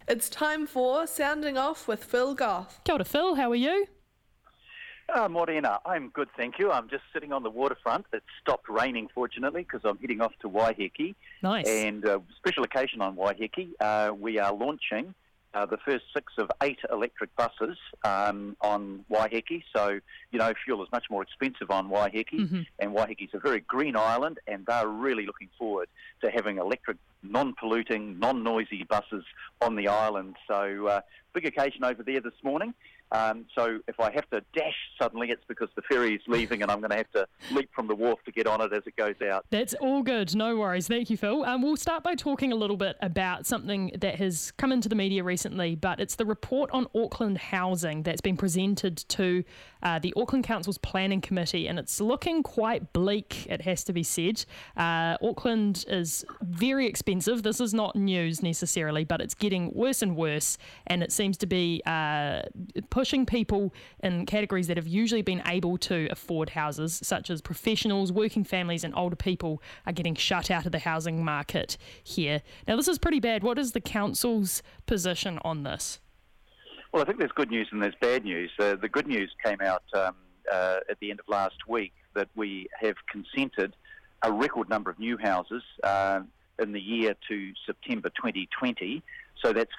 It's time for Sounding Off with Phil Goff. Kia ora, Phil. How are you? Morena, I'm good, thank you. I'm just sitting on the waterfront. It's stopped raining, fortunately, because I'm heading off to Waiheke. Nice. And special occasion on Waiheke. We are launching the first 6 of 8 electric buses on Waiheke. So, fuel is much more expensive on Waiheke. And Waiheke's a very green island, and they're really looking forward to having electric, non-polluting, non-noisy buses on the island. So, big occasion over there this morning. So if I have to dash suddenly, it's because the ferry's leaving and I'm going to have to leap from the wharf to get on it as it goes out. That's all good. No worries. Thank you, Phil. We'll start by talking a little bit about something that has come into the media recently, but it's the report on Auckland housing that's been presented to the Auckland Council's Planning Committee, and it's looking quite bleak, it has to be said. Auckland is very expensive. This is not news necessarily, but it's getting worse and worse, and it seems to be pushing people in categories that have usually been able to afford houses, such as professionals, working families and older people, are getting shut out of the housing market here. Now, this is pretty bad. What is the council's position on this? Well, I think there's good news and there's bad news. The good news came out at the end of last week that we have consented a record number of new houses in the year to September 2020. So that's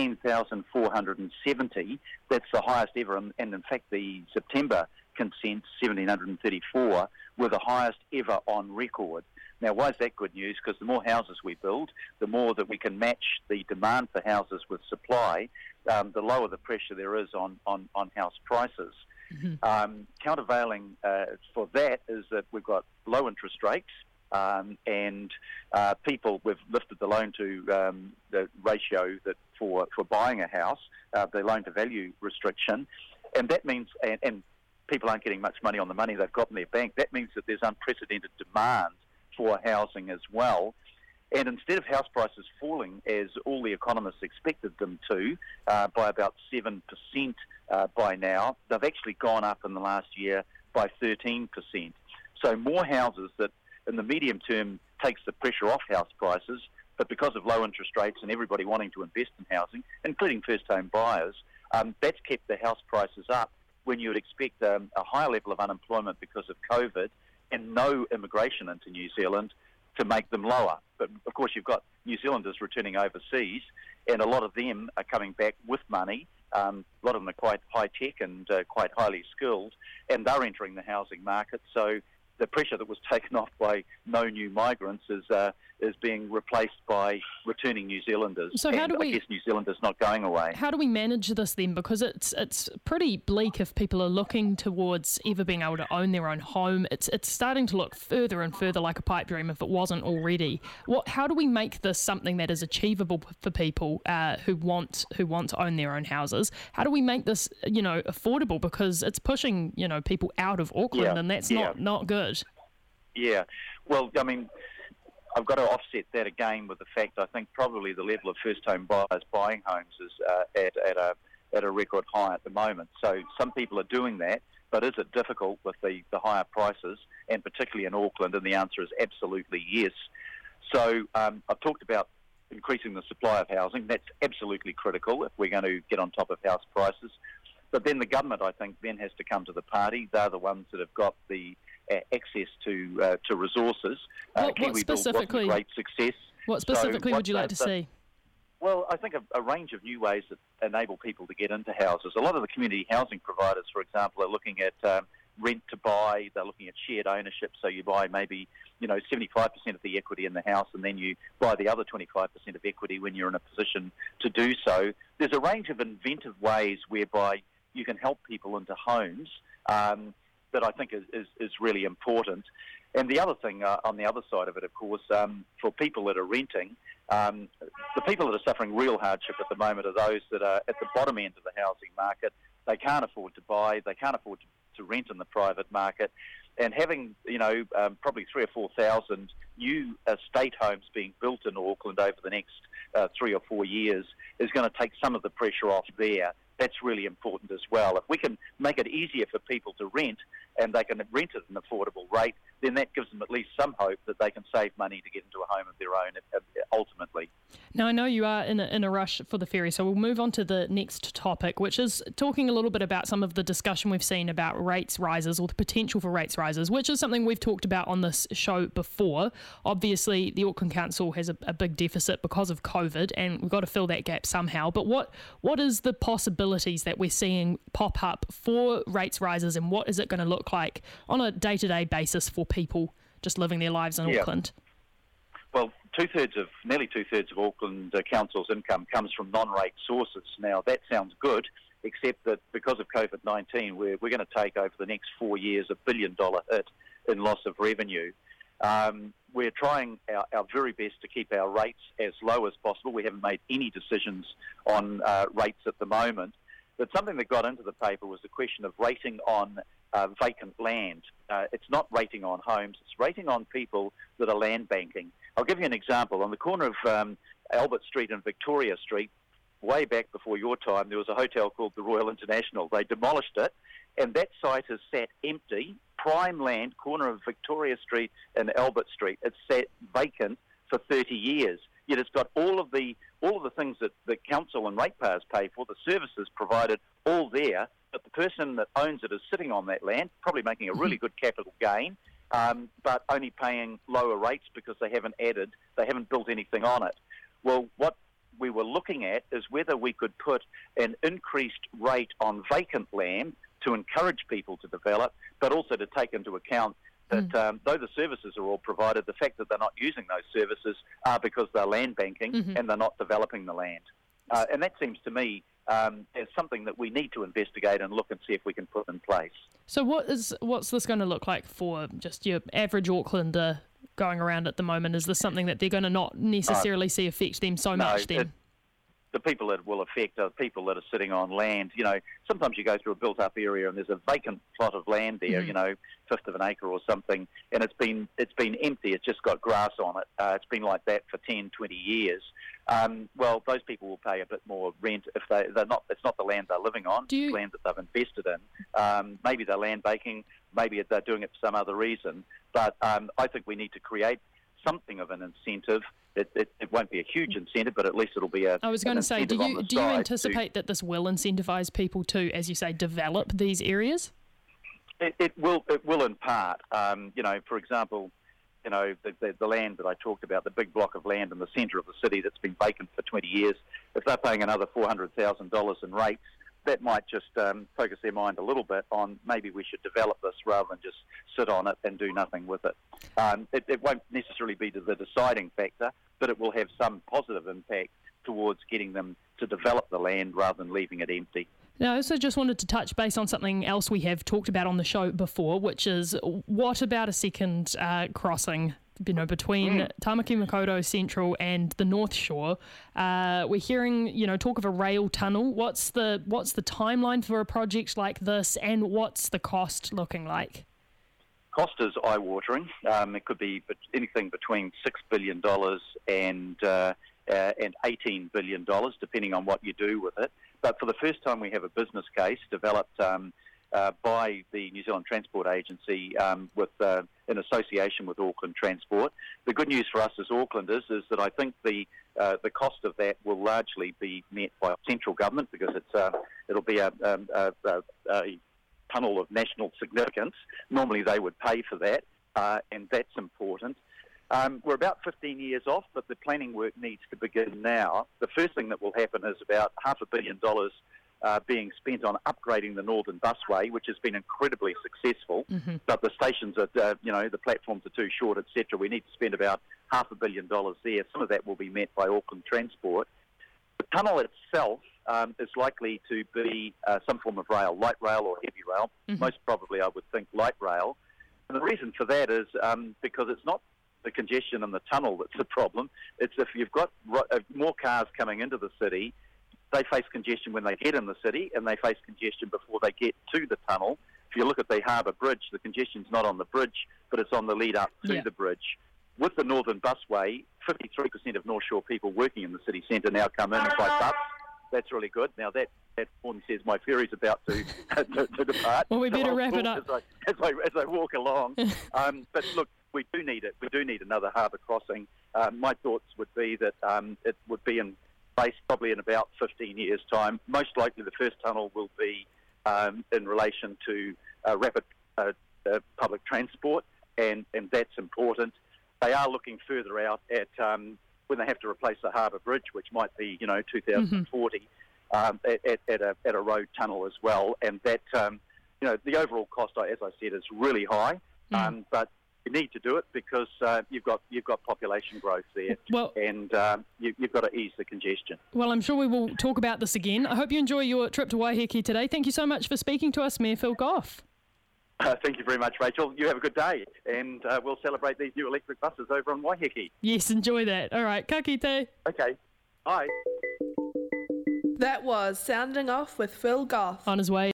15,470. That's the highest ever. And in fact, the September consents, 1,734, were the highest ever on record. Now, why is that good news? Because the more houses we build, the more that we can match the demand for houses with supply, the lower the pressure there is on house prices. Countervailing for that is that we've got low interest rates, and people, we've lifted the loan to the ratio that for buying a house, the loan to value restriction, and that means, and people aren't getting much money on the money they've got in their bank. That means that there's unprecedented demand for housing as well. And instead of house prices falling, as all the economists expected them to, by about 7% by now, they've actually gone up in the last year by 13%. So more houses that in the medium term takes the pressure off house prices, but because of low interest rates and everybody wanting to invest in housing, including first-home buyers, that's kept the house prices up when you would expect a higher level of unemployment because of COVID and no immigration into New Zealand to make them lower. But of course you've got New Zealanders returning overseas, and a lot of them are coming back with money. A lot of them are quite high-tech and quite highly skilled, and they're entering the housing market. So the pressure that was taken off by no new migrants is being replaced by returning New Zealanders. So how do we? I guess New Zealanders not going away. How do we manage this then? Because it's pretty bleak if people are looking towards ever being able to own their own home. It's starting to look further and further like a pipe dream if it wasn't already. How do we make this something that is achievable for people who want to own their own houses? How do we make this affordable? Because it's pushing people out of Auckland, and that's not good. Yeah, well, I mean, I've got to offset that again with the fact I think probably the level of first-home buyers buying homes is at a record high at the moment. So some people are doing that, but is it difficult with the higher prices, and particularly in Auckland? And the answer is absolutely yes. So I've talked about increasing the supply of housing. That's absolutely critical if we're going to get on top of house prices. But then the government, I think, then has to come to the party. They're the ones that have got the access to resources. What specifically? Great success. What specifically would you like to see? Well, I think a range of new ways that enable people to get into houses. A lot of the community housing providers, for example, are looking at rent to buy. They're looking at shared ownership. So you buy maybe 75% of the equity in the house, and then you buy the other 25% of equity when you're in a position to do so. There's a range of inventive ways whereby you can help people into homes that I think is really important. And the other thing on the other side of it, of course, for people that are renting, the people that are suffering real hardship at the moment are those that are at the bottom end of the housing market. They can't afford to buy, they can't afford to rent in the private market. And having, probably 3,000 or 4,000 new estate homes being built in Auckland over the next 3 or 4 years is going to take some of the pressure off there. That's really important as well. If we can make it easier for people to rent, and they can rent at an affordable rate, then that gives them at least some hope that they can save money to get into a home of their own ultimately. Now, I know you are in a rush for the ferry, so we'll move on to the next topic, which is talking a little bit about some of the discussion we've seen about rates rises or the potential for rates rises, which is something we've talked about on this show before. Obviously, the Auckland Council has a big deficit because of COVID, and we've got to fill that gap somehow. But what is the possibilities that we're seeing pop up for rates rises, and what is it going to look like on a day-to-day basis for people just living their lives in Auckland? Well, nearly two-thirds of Auckland Council's income comes from non-rate sources. Now, that sounds good, except that because of COVID-19, we're going to take over the next 4 years $1 billion hit in loss of revenue. We're trying our very best to keep our rates as low as possible. We haven't made any decisions on rates at the moment. But something that got into the paper was the question of rating on vacant land. It's not rating on homes, it's rating on people that are land banking. I'll give you an example. On the corner of Albert Street and Victoria Street, way back before your time, there was a hotel called the Royal International. They demolished it, and that site has sat empty, prime land, corner of Victoria Street and Albert Street. It's sat vacant for 30 years. Yet it's got all of the things that the council and ratepayers pay for, the services provided, all there, but the person that owns it is sitting on that land, probably making a really good capital gain, but only paying lower rates because they haven't built anything on it. Well, what we were looking at is whether we could put an increased rate on vacant land to encourage people to develop, but also to take into account that though the services are all provided, the fact that they're not using those services are because they're land banking and they're not developing the land. And that seems to me as something that we need to investigate and look and see if we can put in place. So what's this going to look like for just your average Aucklander going around at the moment? Is this something that they're going to not necessarily see affect them so much then? The people it will affect are people that are sitting on land. You know, sometimes you go through a built-up area and there's a vacant plot of land there, you know, fifth of an acre or something, and it's been empty. It's just got grass on it. It's been like that for 10, 20 years. Well, those people will pay a bit more rent if they're not. It's not the land they're living on. It's land that they've invested in. Maybe they're land banking. Maybe they're doing it for some other reason. But I think we need to create something of an incentive. It won't be a huge incentive, but at least it'll be a. I was going to say, do you anticipate that this will incentivise people to, as you say, develop these areas? It will in part. You know, for example, you know, the land that I talked about, the big block of land in the centre of the city that's been vacant for 20 years, if they're paying another $400,000 in rates, that might just focus their mind a little bit on maybe we should develop this rather than just sit on it and do nothing with it. It won't necessarily be the deciding factor, but it will have some positive impact towards getting them to develop the land rather than leaving it empty. Now, I also just wanted to touch base on something else we have talked about on the show before, which is what about a second crossing, you know, between Tamaki Makaurau Central and the North Shore? We're hearing, you know, talk of a rail tunnel. What's the timeline for a project like this, and what's the cost looking like? Cost is eye-watering. It could be anything between $6 billion and $18 billion, depending on what you do with it. But for the first time, we have a business case developed by the New Zealand Transport Agency in association with Auckland Transport. The good news for us as Aucklanders is that I think the cost of that will largely be met by central government, because it'll be a tunnel of national significance. Normally they would pay for that, and that's important. We're about 15 years off, but the planning work needs to begin now. The first thing that will happen is about $500 million being spent on upgrading the Northern Busway, which has been incredibly successful. But the stations are, the platforms are too short, etc. We need to spend about $500 million there. Some of that will be met by Auckland Transport. The tunnel itself is likely to be some form of rail, light rail or heavy rail. Most probably, I would think, light rail. And the reason for that is because it's not the congestion in the tunnel that's the problem. It's if you've got more cars coming into the city, they face congestion when they get in the city, and they face congestion before they get to the tunnel. If you look at the Harbour Bridge, the congestion's not on the bridge, but it's on the lead up to the bridge. With the Northern Busway, 53% of North Shore people working in the city centre now come in by bus. That's really good. Now that that Vaughan says my ferry's about to depart. Well, we So better I'll wrap it talk up. as I walk along. But look, we do need it. We do need another harbour crossing. My thoughts would be that it would be in place probably in about 15 years' time. Most likely the first tunnel will be in relation to rapid public transport, and that's important. They are looking further out at when they have to replace the Harbour Bridge, which might be 2040, at a road tunnel as well, and that the overall cost, as I said, is really high, but you need to do it because you've got population growth there, and you've got to ease the congestion. Well, I'm sure we will talk about this again. I hope you enjoy your trip to Waiheke today. Thank you so much for speaking to us, Mayor Phil Goff. Thank you very much, Rachel. You have a good day, and we'll celebrate these new electric buses over on Waiheke. Yes, enjoy that. All right, ka kite. Okay, bye. That was Sounding Off with Phil Goff. On his way